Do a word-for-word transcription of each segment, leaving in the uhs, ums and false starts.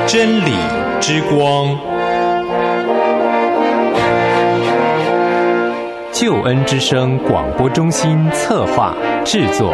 真理之光，救恩之声广播中心策划制作。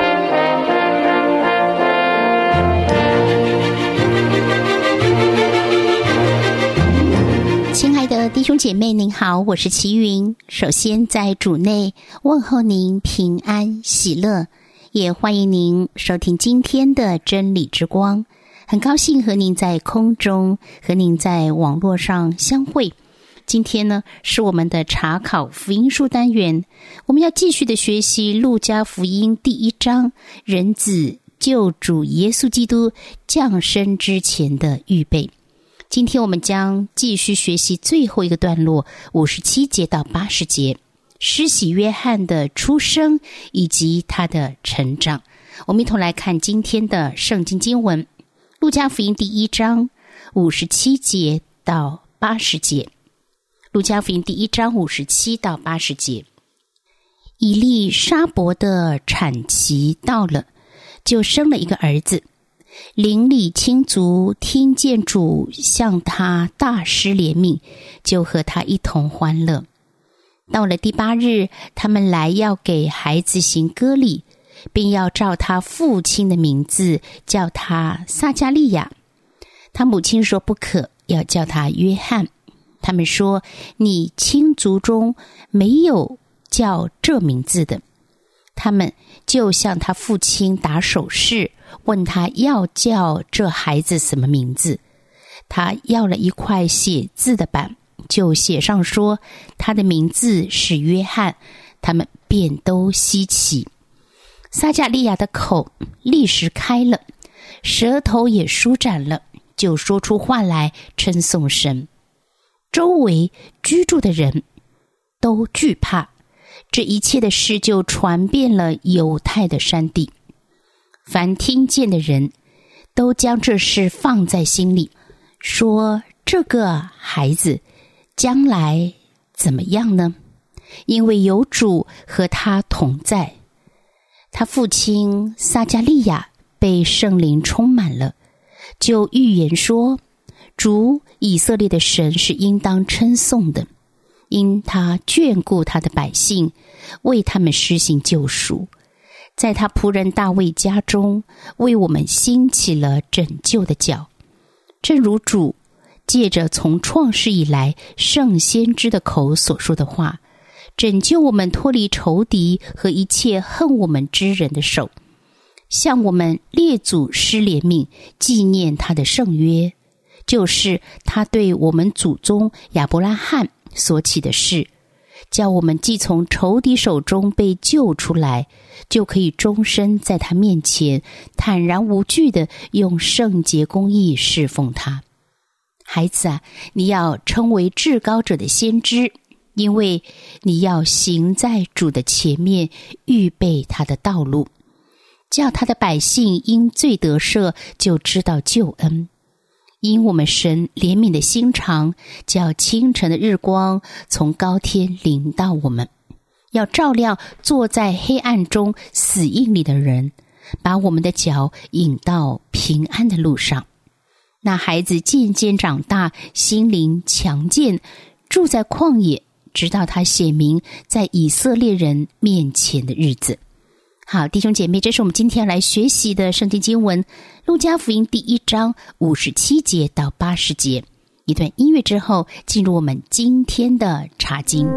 亲爱的弟兄姐妹，您好，我是齐云。首先在主内问候您平安喜乐，也欢迎您收听今天的真理之光。很高兴和您在空中，和您在网络上相会。今天呢，是我们的查考福音书单元，我们要继续的学习路加福音第一章，人子救主耶稣基督降生之前的预备。今天我们将继续学习最后一个段落，五十七节到八十节，施洗约翰的出生以及他的成长。我们一同来看今天的圣经经文，路加福音第一章五十七节到八十节。路加福音第一章五十七到八十节。以利沙伯的产期到了，就生了一个儿子。邻里亲族听见主向他大施怜悯，就和他一同欢乐。到了第八日，他们来要给孩子行割礼，并要照他父亲的名字叫他撒迦利亚。他母亲说不可，要叫他约翰。他们说，你亲族中没有叫这名字的。他们就向他父亲打手势，问他要叫这孩子什么名字。他要了一块写字的板，就写上说他的名字是约翰。他们便都稀奇。撒迦利亚的口立时开了，舌头也舒展了，就说出话来，称颂神。周围居住的人都惧怕，这一切的事就传遍了犹太的山地。凡听见的人都将这事放在心里，说这个孩子将来怎么样呢？因为有主和他同在。他父亲撒迦利亚被圣灵充满了，就预言说，主以色列的神是应当称颂的，因他眷顾他的百姓，为他们施行救赎。在他仆人大卫家中，为我们兴起了拯救的脚，正如主借着从创世以来圣先知的口所说的话，拯救我们脱离仇敌和一切恨我们之人的手，向我们列祖施怜悯，纪念他的圣约，就是他对我们祖宗亚伯拉罕所起的事，叫我们既从仇敌手中被救出来，就可以终身在他面前坦然无惧地用圣洁公义侍奉他。孩子啊，你要称为至高者的先知，因为你要行在主的前面，预备他的道路，叫他的百姓因罪得赦，就知道救恩。因我们神怜悯的心肠，叫清晨的日光从高天临到我们，要照亮坐在黑暗中死荫里的人，把我们的脚引到平安的路上。那孩子渐渐长大，心灵强健，住在旷野，直到他显明在以色列人面前的日子。好，弟兄姐妹，这是我们今天要来学习的圣经经文，路加福音第一章五十七节到八十节。一段音乐之后，进入我们今天的查经。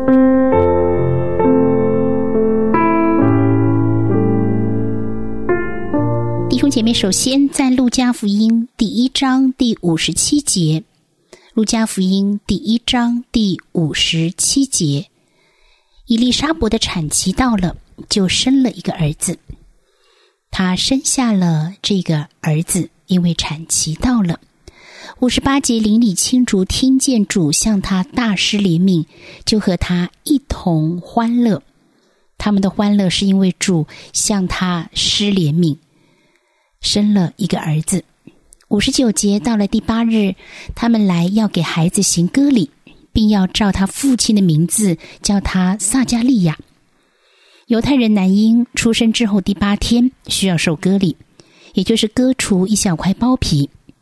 弟兄姐妹，首先在路加福音第一章第五十七节，路加福音第一章第五十七节，以利沙伯的产期到了，就生了一个儿子。他生下了这个儿子，因为产期到了。五十八节，邻里亲族听见主向他大施怜悯，就和他一同欢乐。他们的欢乐是因为主向他施怜悯，生了一个儿子。五十九节，到了第八日，他们来要给孩子行割礼，并要照他父亲的名字叫他撒迦利亚。犹太人男婴出生之后第八天需要受割礼，也就是割除一小块包皮。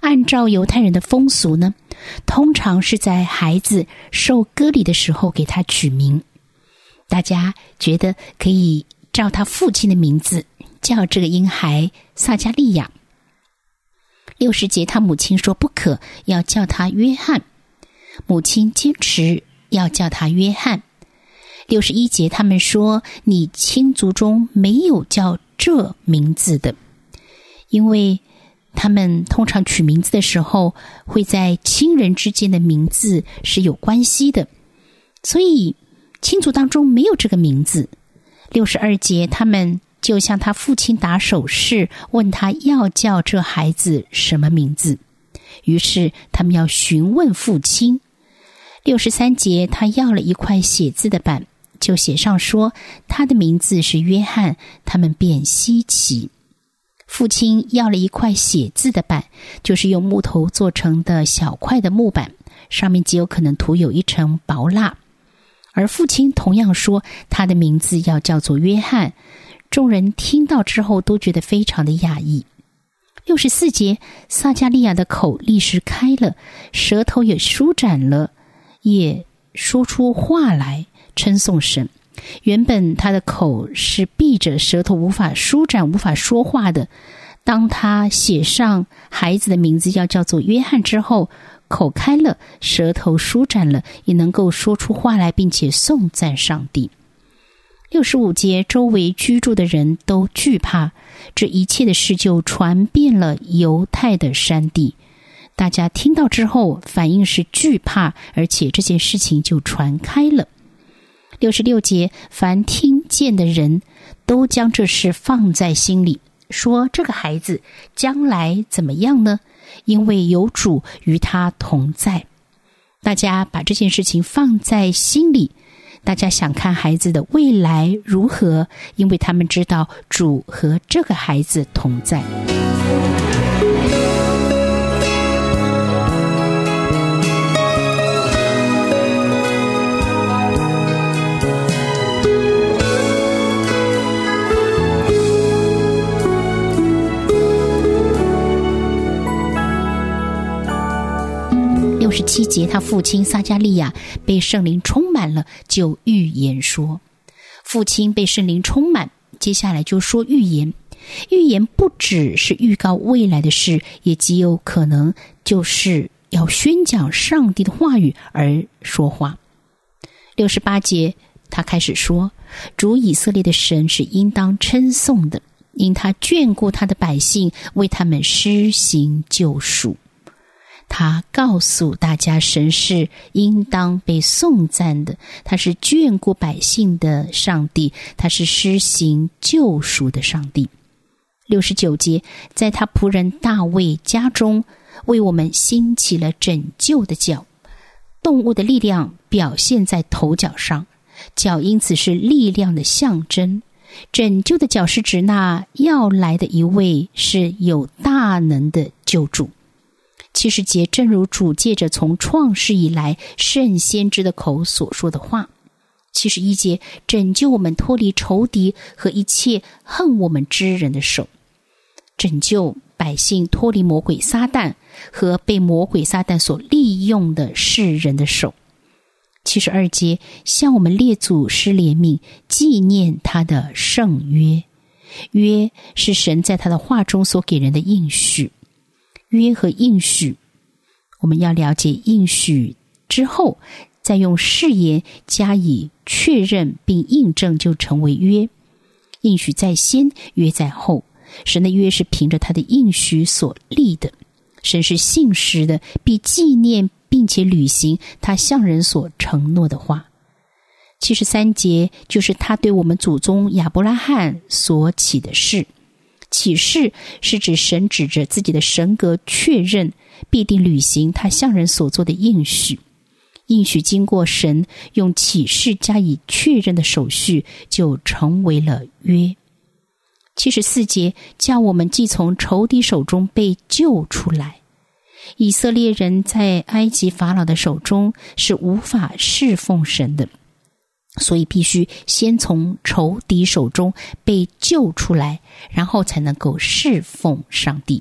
按照犹太人的风俗呢，通常是在孩子受割礼的时候给他取名。大家觉得可以照他父亲的名字叫这个婴孩撒迦利亚。六十节他母亲说不可，要叫他约翰，母亲坚持要叫他约翰。六十一节他们说你亲族中没有叫这名字的，因为他们通常取名字的时候会在亲人之间的名字是有关系的，所以亲族当中没有这个名字。六十二节他们就向他父亲打手势，问他要叫这孩子什么名字，于是他们要询问父亲。六十三节他要了一块写字的板，就写上说他的名字是约翰，他们便稀奇。父亲要了一块写字的板，就是用木头做成的小块的木板，上面极有可能涂有一层薄蜡。而父亲同样说他的名字要叫做约翰，众人听到之后都觉得非常的讶异。六十四节撒迦利亚的口立时开了，舌头也舒展了，也说出话来，称颂神。原本他的口是闭着，舌头无法舒展，无法说话的。当他写上孩子的名字要叫做约翰之后，口开了，舌头舒展了，也能够说出话来，并且颂赞上帝。六十五节周围居住的人都惧怕，这一切的事就传遍了犹太的山地。大家听到之后反应是惧怕，而且这件事情就传开了。六十六节凡听见的人都将这事放在心里，说这个孩子将来怎么样呢？因为有主与他同在。大家把这件事情放在心里，大家想看孩子的未来如何，因为他们知道主和这个孩子同在。六十七节他父亲撒迦利亚被圣灵充满了，就预言说。父亲被圣灵充满，接下来就说预言。预言不只是预告未来的事，也极有可能就是要宣讲上帝的话语而说话。六十八节他开始说，主以色列的神是应当称颂的，因他眷顾他的百姓，为他们施行救赎。他告诉大家，神是应当被颂赞的，他是眷顾百姓的上帝，他是施行救赎的上帝。六十九节在他仆人大卫家中，为我们兴起了拯救的脚。动物的力量表现在头角上，脚因此是力量的象征。拯救的脚是指那要来的一位是有大能的救主。七十节正如主借着从创世以来圣先知的口所说的话。七十一节拯救我们脱离仇敌和一切恨我们之人的手，拯救百姓脱离魔鬼撒旦和被魔鬼撒旦所利用的世人的手。七十二节向我们列祖施怜悯，纪念他的圣约。约是神在他的话中所给人的应许。约和应许，我们要了解应许之后，再用誓言加以确认并印证，就成为约。应许在先，约在后。神的约是凭着他的应许所立的，神是信实的，必纪念并且履行他向人所承诺的话。七十三节就是他对我们祖宗亚伯拉罕所起的誓。启示是指神指着自己的神格确认必定履行他向人所做的应许。应许经过神用启示加以确认的手续，就成为了约。七十四节叫我们既从仇敌手中被救出来。以色列人在埃及法老的手中是无法侍奉神的，所以必须先从仇敌手中被救出来，然后才能够侍奉上帝。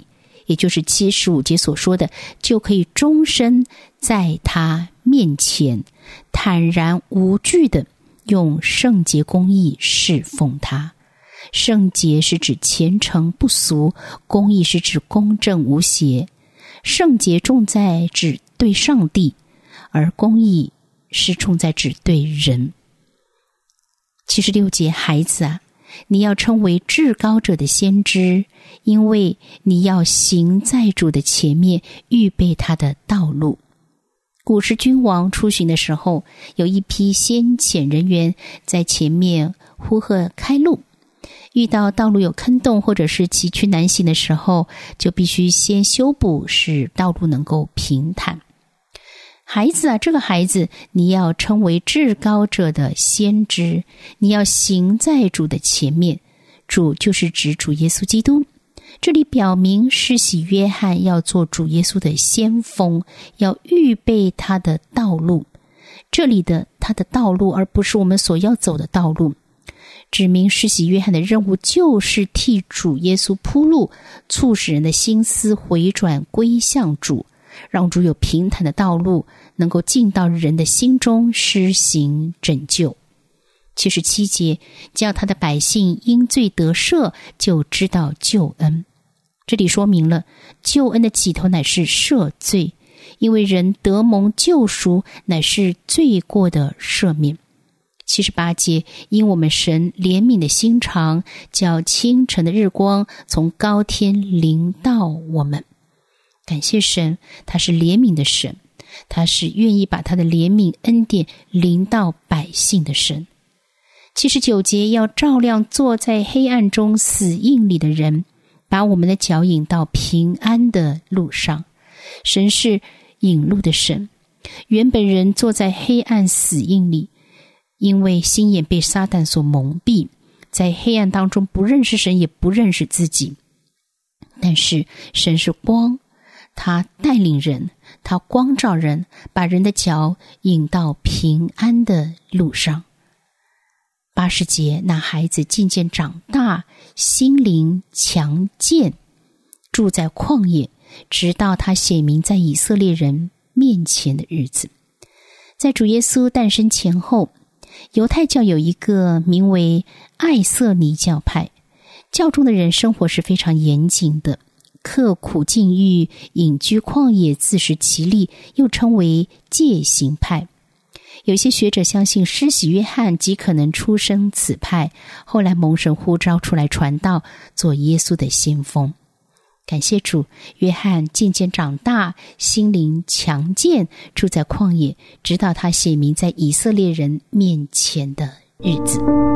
也就是七十五节所说的，就可以终身在他面前坦然无惧的用圣洁公义侍奉他。圣洁是指虔诚不俗，公义是指公正无邪。圣洁重在指对上帝，而公义是重在指对人。七十六节，孩子啊，你要称为至高者的先知，因为你要行在主的前面，预备他的道路。古时君王出巡的时候，有一批先遣人员在前面呼喝开路，遇到道路有坑洞或者是崎岖难行的时候，就必须先修补，使道路能够平坦。孩子啊，这个孩子你要称为至高者的先知，你要行在主的前面。主就是指主耶稣基督。这里表明施洗约翰要做主耶稣的先锋，要预备他的道路。这里的他的道路，而不是我们所要走的道路，指明施洗约翰的任务就是替主耶稣铺路，促使人的心思回转归向主，让主有平坦的道路，能够进到人的心中施行拯救。七十七节，叫他的百姓因罪得赦，就知道救恩。这里说明了救恩的起头乃是赦罪，因为人得蒙救赎乃是罪过的赦免。七十八节，因我们神怜悯的心肠，叫清晨的日光从高天临到我们。感谢神，他是怜悯的神，他是愿意把他的怜悯恩典临到百姓的神。七十九节，要照亮坐在黑暗中死荫里的人，把我们的脚引到平安的路上。神是引路的神，原本人坐在黑暗死荫里，因为心眼被撒旦所蒙蔽，在黑暗当中不认识神，也不认识自己。但是神是光，他带领人，他光照人，把人的脚引到平安的路上。八十节，那孩子渐渐长大，心灵强健，住在旷野，直到他显明在以色列人面前的日子。在主耶稣诞生前后，犹太教有一个名为艾瑟尼教派，教中的人生活是非常严谨的，刻苦禁欲，隐居旷野，自食其力，又称为戒行派。有些学者相信施洗约翰极可能出生此派，后来蒙神呼召出来传道，做耶稣的先锋。感谢主，约翰渐渐长大，心灵强健，住在旷野，直到他显明在以色列人面前的日子。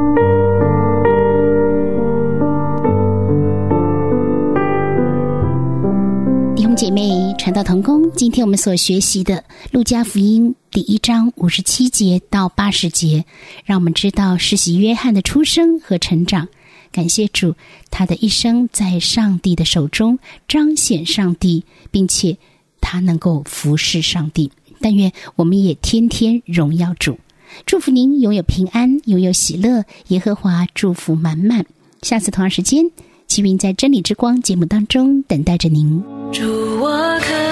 弟兄姐妹，传道同工，今天我们所学习的路加福音第一章五十七节到八十节，让我们知道施洗约翰的出生和成长。感谢主，他的一生在上帝的手中彰显上帝，并且他能够服侍上帝。但愿我们也天天荣耀主。祝福您拥有平安，拥有喜乐，耶和华祝福满满。下次同样时间，齐云在真理之光节目当中等待着您。 主，我可